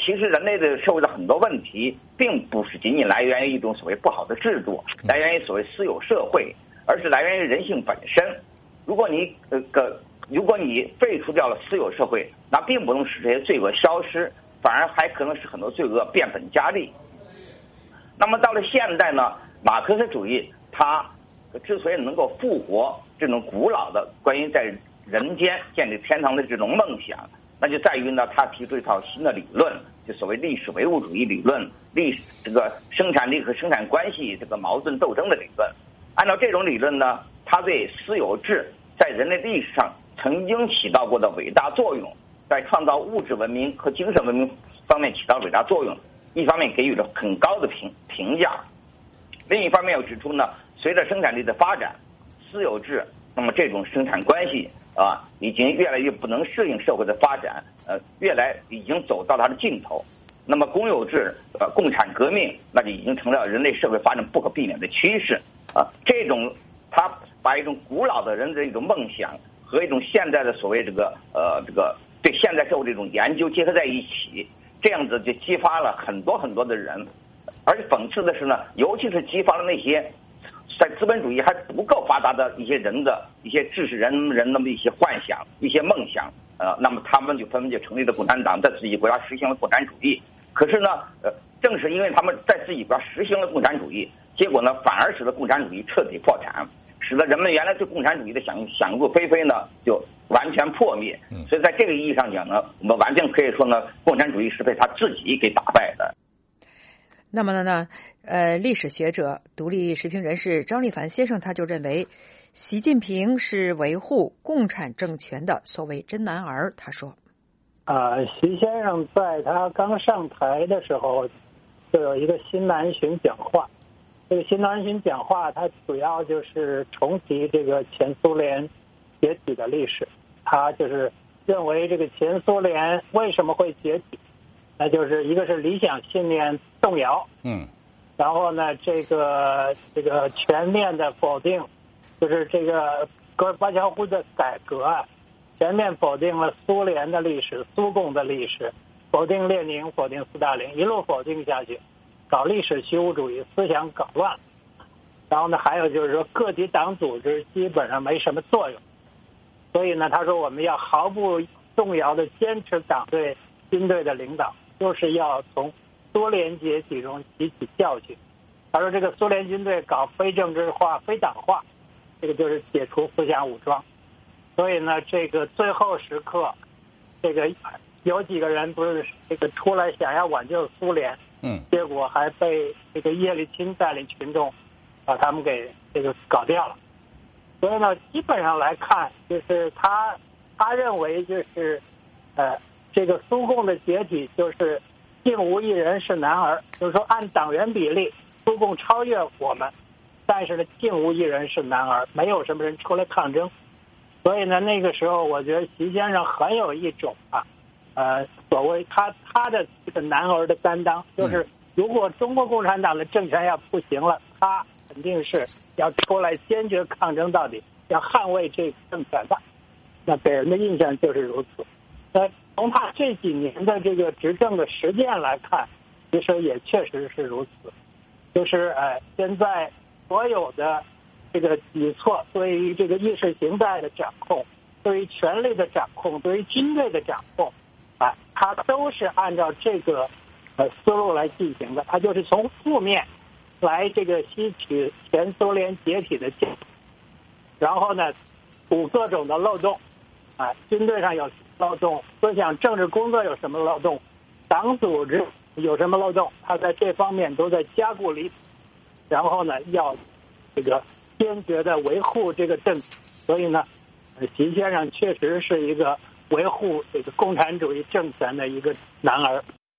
其实人类的社会的很多问题，并不是仅仅来源于一种所谓不好的制度，来源于所谓私有社会，而是来源于人性本身。如果你废除掉了私有社会，那并不能使这些罪恶消失，反而还可能使很多罪恶变本加厉。那么到了现代呢，马克思主义它之所以能够复活这种古老的关于在人间建立天堂的这种梦想，那就在于呢，他提出一套新的理论，就所谓历史唯物主义理论，这个生产力和生产关系这个矛盾斗争的理论。按照这种理论呢，他对私有制在人类历史上曾经起到过的伟大作用，在创造物质文明和精神文明方面起到伟大作用，一方面给予了很高的评价，另一方面又指出呢，随着生产力的发展，私有制那么这种生产关系已经越来越不能适应社会的发展，已经走到它的尽头。那么公有制共产革命那就已经成了人类社会发展不可避免的趋势这种他把一种古老的人的一种梦想和一种现在的所谓这个对现代社会的一种研究结合在一起，这样子就激发了很多很多的人。而且讽刺的是呢，尤其是激发了那些在资本主义还不够发达的一些人的一些知识人那么一些幻想、一些梦想，那么他们就纷纷就成立了共产党，在自己国家实行了共产主义。可是呢，正是因为他们在自己国家实行了共产主义，结果呢，反而使得共产主义彻底破产，使得人们原来对共产主义的想入非非呢，就完全破灭。所以在这个意义上讲呢，我们完全可以说呢，共产主义是被他自己给打败的。 那么呢，历史学者、独立时评人士张立凡先生他就认为，习近平是维护共产政权的所谓真男儿。他说， 习先生在他刚上台的时候，就有一个新南巡讲话。这个新南巡讲话，它主要就是重提这个前苏联解体的历史。他就是认为这个前苏联为什么会解体？那就是一个是理想信念动摇，然后呢，这个全面的否定，就是这个戈尔巴乔夫的改革全面否定了苏联的历史、苏共的历史，否定列宁、否定斯大林，一路否定下去，搞历史虚无主义，思想搞乱。然后呢，还有就是说个体党组织基本上没什么作用，所以呢，他说我们要毫不动摇的坚持党对军队的领导，就是要从苏联解体中吸取教训。他说这个苏联军队搞非政治化、非党化，这个就是解除思想武装。所以呢，这个最后时刻，这个有几个人不是这个出来想要挽救苏联，结果还被这个叶利钦带领群众把他们给这个搞掉了。所以呢，基本上来看，就是他认为就是这个苏共的解体就是竟无一人是男儿，就是说按党员比例，苏共超越我们，但是呢，竟无一人是男儿，没有什么人出来抗争。所以呢，那个时候我觉得习先生很有一种所谓他的这个男儿的担当，就是如果中国共产党的政权要不行了，他肯定是要出来坚决抗争到底，要捍卫这个政权的。那给人的印象就是如此。从他这几年的这个执政的实践来看，其实也确实是如此。就是现在所有的这个举措，对于这个意识形态的掌控，对于权力的掌控，对于军队的掌控，它都是按照这个思路来进行的。它就是从负面来这个吸取前苏联解体的教训，然后呢补各种的漏洞。军队上有漏洞，思想政治工作有什么漏洞，党组织有什么漏洞，他在这方面都在加固离谱，然后呢要这个坚决的维护这个政体。所以呢，习先生确实是一个维护这个共产主义政权的一个男儿。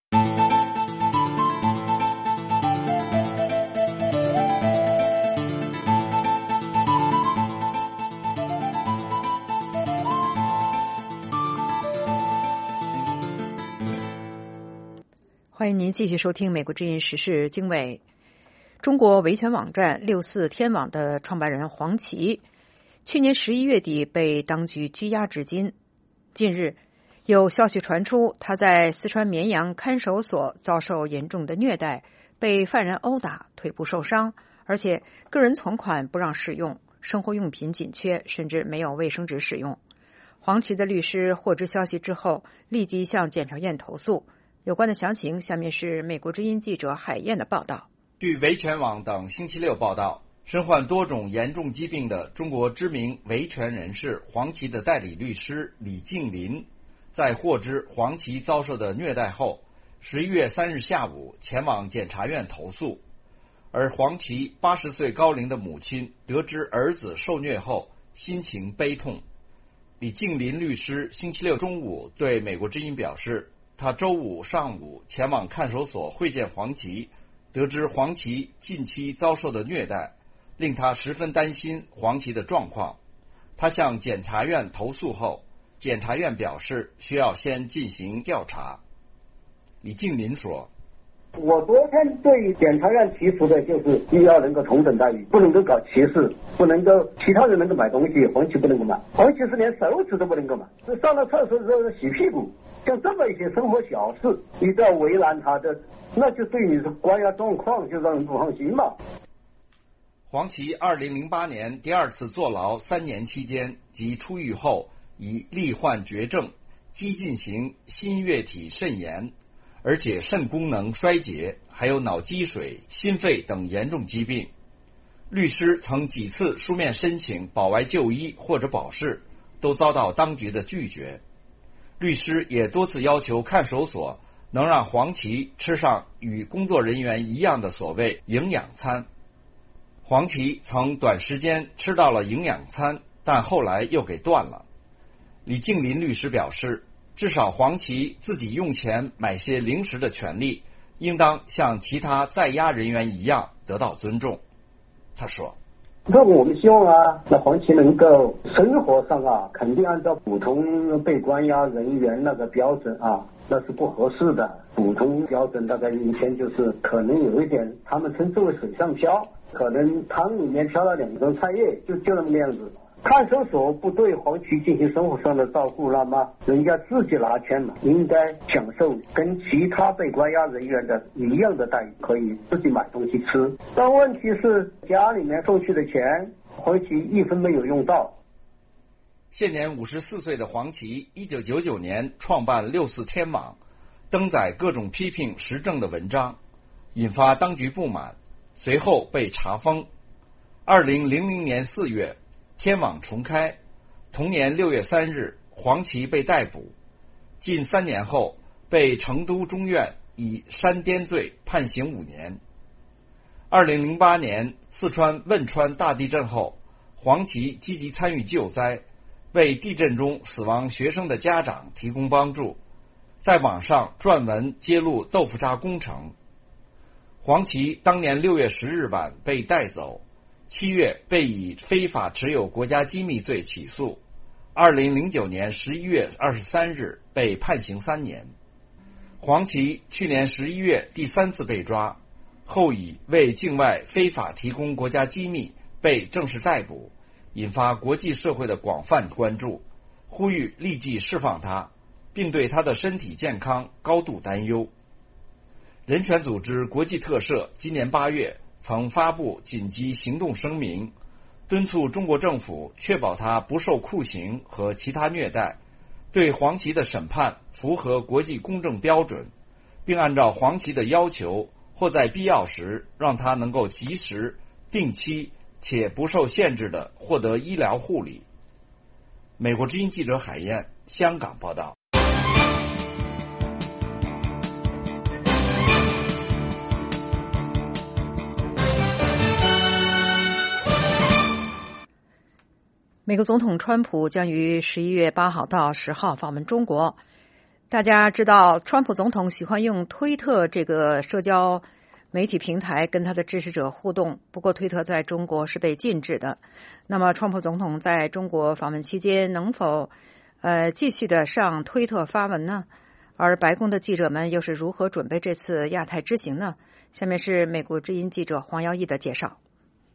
欢迎您继续收听《美国之音时事经纬》。中国维权网站64天网的创办人黄琦，去年11月底被当局拘押至今。近日， 有消息传出，他在四川绵阳看守所遭受严重的虐待，被犯人殴打，腿部受伤，而且个人存款不让使用，生活用品紧缺，甚至没有卫生纸使用。黄琦的律师获知消息之后，立即向检察院投诉。有关的详情，下面是美国之音记者海燕的报道。 据维权网等星期六报道，身患多种严重疾病的中国知名维权人士黄琦的代理律师李静林，在获知黄琦遭受的虐待后，11月3日下午前往检察院投诉。而黄琦80岁高龄的母亲得知儿子受虐后，心情悲痛。李静林律师星期六中午对美国之音表示，他周五上午前往看守所会见黄琦，得知黄琦近期遭受的虐待，令他十分担心黄琦的状况。他向检察院投诉后，检察院表示需要先进行调查。李静林说， 我昨天对检察院提出的就是必要能够同等待遇，不能够搞歧视，不能够其他人能够买东西，黄琦不能够买，黄琦是连手指都不能够买，上了厕所之后洗屁股，像这么一些生活小事，你都要为难他的，那就对你的关押状况就让人不放心嘛。 黄琦2008年第二次坐牢3年期间及出狱后，已罹患绝症、激进型心越体肾炎，而且肾功能衰竭，还有脑积水、心肺等严重疾病。律师曾几次书面申请保外就医或者保释，都遭到当局的拒绝。律师也多次要求看守所能让黄琦吃上与工作人员一样的所谓营养餐。黄琦曾短时间吃到了营养餐，但后来又给断了。李静林律师表示，至少黄琦自己用钱买些零食的权利，应当像其他在押人员一样得到尊重。他说， 那我们希望啊，那黄琦能够生活上啊，肯定按照普通被关押人员那个标准啊，那是不合适的。普通标准大概一天就是可能有一点，他们称之为水上漂，可能汤里面飘了2根菜叶，就那么个样子。看守所不对黄琦进行生活上的照顾，那么人家自己拿钱嘛，应该享受跟其他被关押人员的一样的待遇，可以自己买东西吃。但问题是家里面送去的钱，黄琦一分没有用到。 现年54岁的黄琦1999年创办64天网，登载各种批评时政的文章，引发当局不满，随后被查封。2000年4月天网重开，同年6月3日黄琦被逮捕，近3年后被成都中院以煽颠罪判刑5年。2008年四川汶川大地震后，黄琦积极参与救灾，为地震中死亡学生的家长提供帮助，在网上撰文揭露豆腐渣工程。黄琦当年6月10日晚被带走，7月被以非法持有国家机密罪起诉，2009年11月23日被判刑3年。黄琦去年11月第3次被抓，后以为境外非法提供国家机密被正式逮捕，引发国际社会的广泛关注，呼吁立即释放他，并对他的身体健康高度担忧。人权组织国际特赦今年8月曾发布紧急行动声明，敦促中国政府确保他不受酷刑和其他虐待，对黄琦的审判符合国际公正标准，并按照黄琦的要求或在必要时让他能够及时、定期且不受限制地获得医疗护理。美国之音记者海燕，香港报道。 美国总统川普将于11月8号到10号访问中国。大家知道，川普总统喜欢用推特这个社交媒体平台跟他的支持者互动，不过推特在中国是被禁止的。那么，川普总统在中国访问期间能否继续的上推特发文呢？而白宫的记者们又是如何准备这次亚太之行呢？下面是美国之音记者黄耀义的介绍。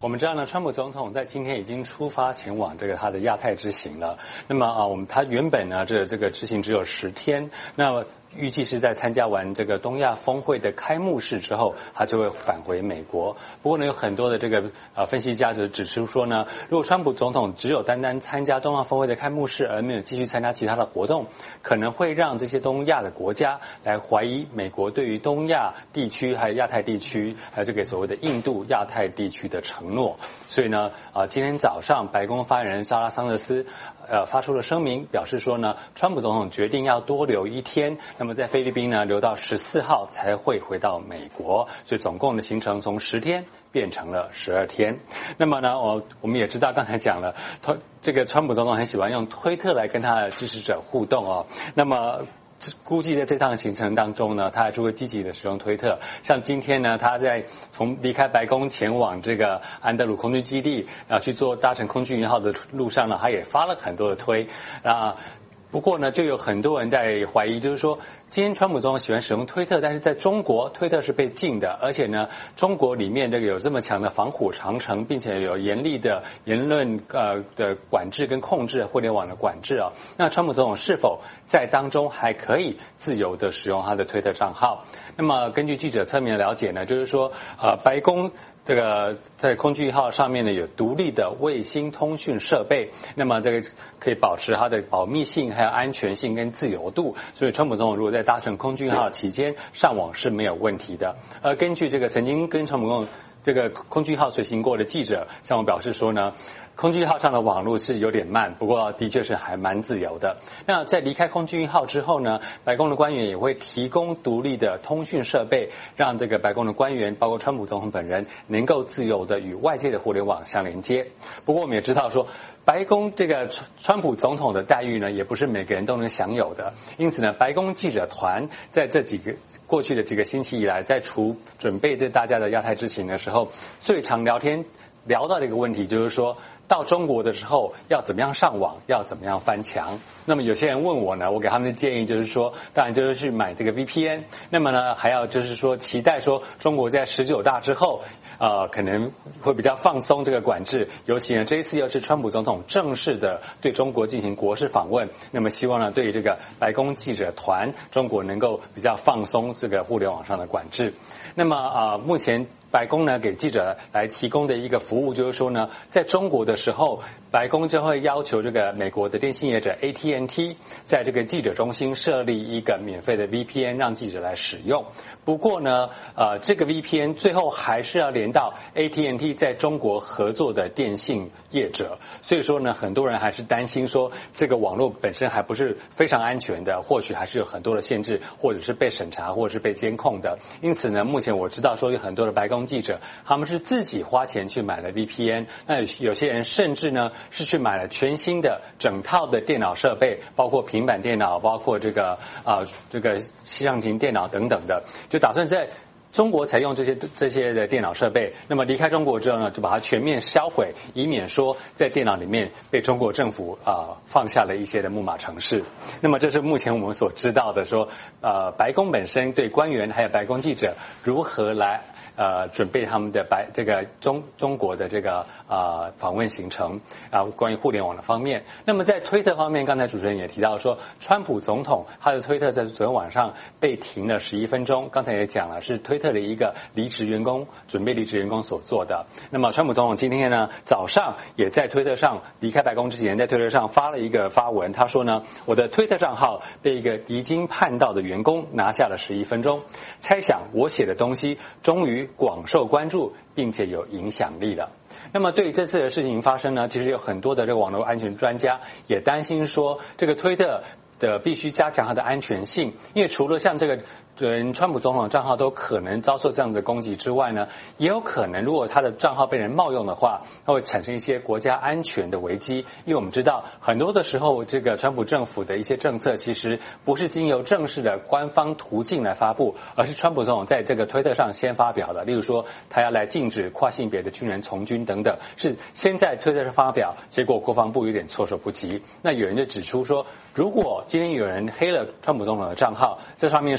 我们知道呢，川普总统在今天已经出发前往这个他的亚太之行了。那么他原本呢这个之行只有10天，那么预计是在参加完这个东亚峰会的开幕式之后，他就会返回美国。不过呢，有很多的这个分析家就指出说呢，如果川普总统只有单单参加东亚峰会的开幕式，而没有继续参加其他的活动，可能会让这些东亚的国家来怀疑美国对于东亚地区还有亚太地区还有这个所谓的印度亚太地区的承诺。所以呢今天早上白宫发言人莎拉桑德斯发出了声明，表示说呢，川普总统决定要多留1天，那么在菲律宾呢留到14号才会回到美国，所以总共的行程从10天变成了12天。那么呢我们也知道刚才讲了，这个川普总统很喜欢用推特来跟他的支持者互动哦。那么估计在这趟行程当中呢，他还是会积极的使用推特。像今天呢，他在从离开白宫前往这个安德鲁空军基地去做搭乘空军1号的路上呢，他也发了很多的推不过呢，就有很多人在怀疑，就是说，今天川普总统喜欢使用推特，但是在中国，推特是被禁的，而且呢，中国里面这个有这么强的防虎长城，并且有严厉的言论的管制跟控制，互联网的管制啊。那川普总统是否在当中还可以自由的使用他的推特账号？那么根据记者侧面了解呢，就是说白宫这个在空军1号上面呢有独立的卫星通讯设备，那么这个可以保持它的保密性还有安全性跟自由度，所以川普总统如果在搭乘空军1号期间上网是没有问题的。而根据这个曾经跟川普总统这个空军1号随行过的记者向我表示说呢，空军1号上的网络是有点慢，不过的确是还蛮自由的。那在离开空军1号之后呢，白宫的官员也会提供独立的通讯设备，让这个白宫的官员包括川普总统本人能够自由的与外界的互联网相连接。不过我们也知道说，白宫这个川普总统的待遇呢，也不是每个人都能享有的。因此呢，白宫记者团在过去的几个星期以来，在准备对大家的亚太之行的时候，最常聊到的一个问题就是说，到中国的时候要怎么样上网，要怎么样翻墙。那么有些人问我呢，我给他们的建议就是说，当然就是去买这个 VPN。那么呢，还要就是说期待说中国在19大之后可能会比较放松这个管制，尤其呢这一次又是川普总统正式的对中国进行国事访问，那么希望呢对于这个白宫记者团中国能够比较放松这个互联网上的管制。那么目前白宫呢给记者来提供的一个服务就是说呢，在中国的时候，白宫就会要求这个美国的电信业者 AT&T 在这个记者中心设立一个免费的 VPN 让记者来使用。不过呢这个 VPN 最后还是要连到 AT&T 在中国合作的电信业者，所以说呢很多人还是担心说这个网络本身还不是非常安全的，或许还是有很多的限制，或者是被审查或者是被监控的。因此呢目前我知道说有很多的白宫记者他们是自己花钱去买了 VPN， 那有些人甚至呢是去买了全新的整套的电脑设备，包括平板电脑，包括这个摄像屏电脑等等的，就打算在中国采用这些的电脑设备，那么离开中国之后呢，就把它全面销毁，以免说在电脑里面被中国政府放下了一些的木马程式。那么这是目前我们所知道的说白宫本身对官员还有白宫记者如何来准备他们的这个中国的这个访问行程关于互联网的方面。那么在推特方面，刚才主持人也提到说，川普总统他的推特在昨天晚上被停了11分钟，刚才也讲了是推特的一个准备离职员工所做的。那么川普总统今天呢早上也在推特上离开白宫之前，在推特上发了一个发文，他说呢，我的推特账号被一个离经叛道的员工拿下了11分钟，猜想我写的东西终于广受关注并且有影响力了。那么对于这次的事情发生呢，其实有很多的这个网络安全专家也担心说，这个推特的必须加强它的安全性，因为除了像这个川普总统的账号都可能遭受这样子的攻击之外呢，也有可能如果他的账号被人冒用的话，它会产生一些国家安全的危机。因为我们知道很多的时候这个川普政府的一些政策其实不是经由正式的官方途径来发布，而是川普总统在这个推特上先发表的，例如说他要来禁止跨性别的军人从军等等，是先在推特上发表，结果国防部有点措手不及。那有人就指出说，如果今天有人黑了川普总统的账号，这上面说了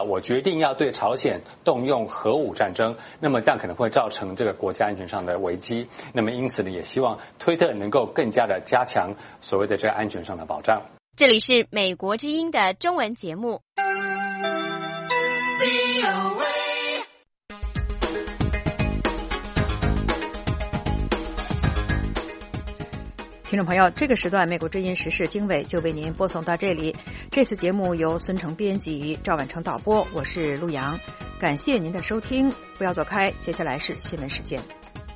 我决定要对朝鲜动用核武战争，那么这样可能会造成这个国家安全上的危机。那么因此呢，也希望推特能够更加的加强所谓的这个安全上的保障。 这里是美国之音的中文节目。 听众朋友，这个时段美国之音时事经纬就为您播送到这里。这次节目由孙成编辑，赵婉成导播，我是陆阳，感谢您的收听，不要走开，接下来是新闻时间。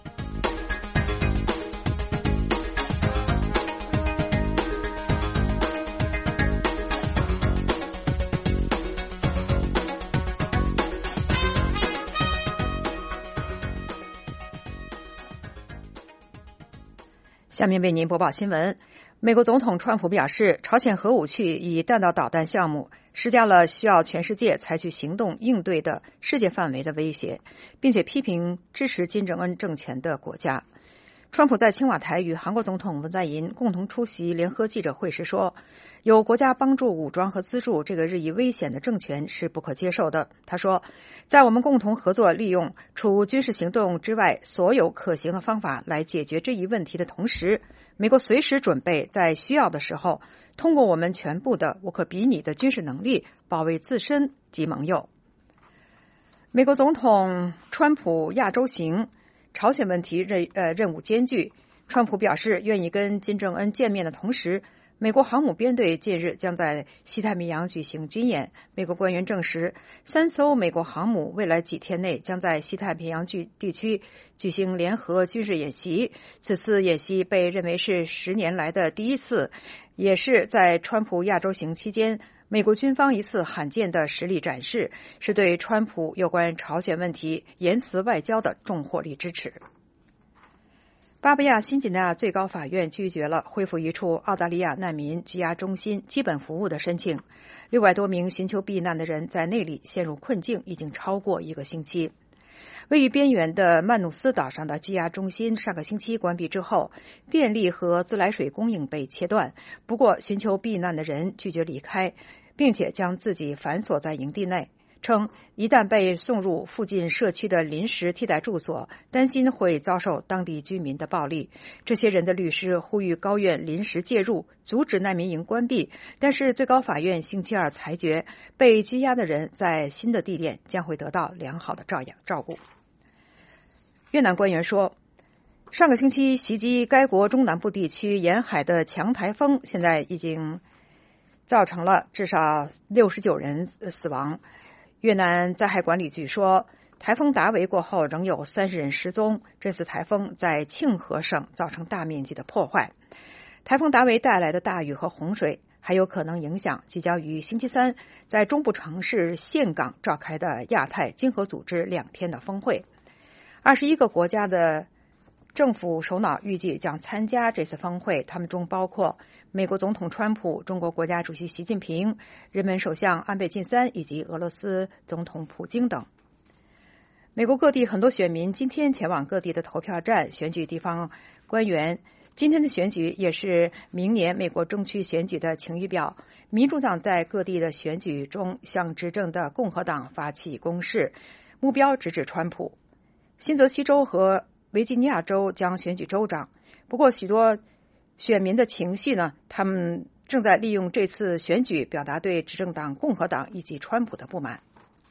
下面为您播报新闻。美国总统川普表示，朝鲜核武器以弹道导弹项目施加了需要全世界采取行动应对的世界范围的威胁，并且批评支持金正恩政权的国家。川普在青瓦台与韩国总统文在寅共同出席联合记者会时说，有国家帮助武装和资助这个日益危险的政权是不可接受的。他说，在我们共同合作利用除军事行动之外所有可行的方法来解决这一问题的同时，美国随时准备在需要的时候通过我们全部的无可比拟的军事能力保卫自身及盟友。美国总统川普亚洲行，朝鲜问题任务艰巨。川普表示愿意跟金正恩见面的同时，美国航母编队近日将在西太平洋举行军演。美国官员证实，3艘美国航母未来几天内将在西太平洋地区举行联合军事演习。此次演习被认为是10年来的第一次，也是在川普亚洲行期间美国军方一次罕见的实力展示，是对川普有关朝鲜问题言辞外交的重火力支持。巴布亚新几内亚最高法院拒绝了恢复一处澳大利亚难民拘押中心基本服务的申请。600多名寻求避难的人在那里陷入困境已经超过1个星期。位于边缘的曼努斯岛上的拘押中心上个星期关闭之后，电力和自来水供应被切断。不过寻求避难的人拒绝离开，并且将自己反锁在营地内，称一旦被送入附近社区的临时替代住所，担心会遭受当地居民的暴力。这些人的律师呼吁高院临时介入，阻止难民营关闭，但是最高法院星期二裁决，被拘押的人在新的地点将会得到良好的照顾。越南官员说，上个星期袭击该国中南部地区沿海的强台风现在已经造成了至少69人死亡。越南灾害管理局说，台风达维过后仍有30人失踪。这次台风在庆河省造成大面积的破坏。台风达维带来的大雨和洪水还有可能影响即将于星期三在中部城市岘港召开的亚太经合组织2天的峰会。21个国家的政府首脑预计将参加这次峰会，他们中包括美国总统川普、中国国家主席习近平、日本首相安倍晋三以及俄罗斯总统普京等。美国各地很多选民今天前往各地的投票站选举地方官员。今天的选举也是明年美国中区选举的晴雨表。民主党在各地的选举中向执政的共和党发起攻势，目标直指川普。新泽西州和维吉尼亚州将选举州长，不过许多选民的情绪呢，他们正在利用这次选举表达对执政党共和党以及川普的不满。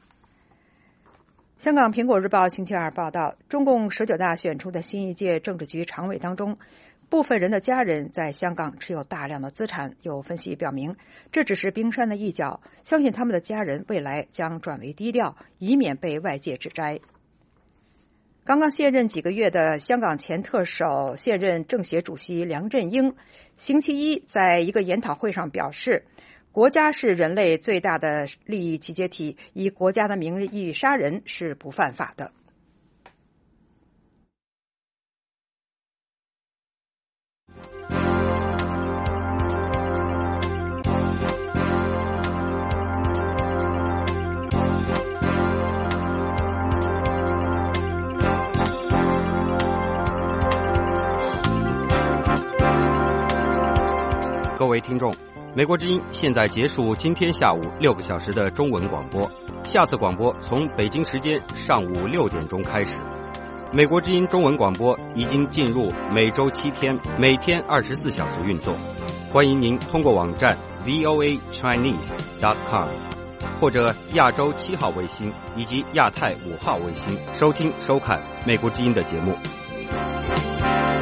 香港苹果日报星期二报道，中共19大选出的新一届政治局常委当中，部分人的家人在香港持有大量的资产。有分析表明，这只是冰山的一角，相信他们的家人未来将转为低调，以免被外界指摘。刚刚卸任几个月的香港前特首、现任政协主席梁振英，星期一在一个研讨会上表示，国家是人类最大的利益集结体，以国家的名义杀人是不犯法的。 各位听众， 美国之音现在结束今天下午6个小时的中文广播，下次广播从北京时间上午6点钟开始。美国之音中文广播已经进入每周7天，每天24小时运作。欢迎您通过网站 voachinese.com 或者亚洲7号卫星以及亚太5号卫星收听收看美国之音的节目。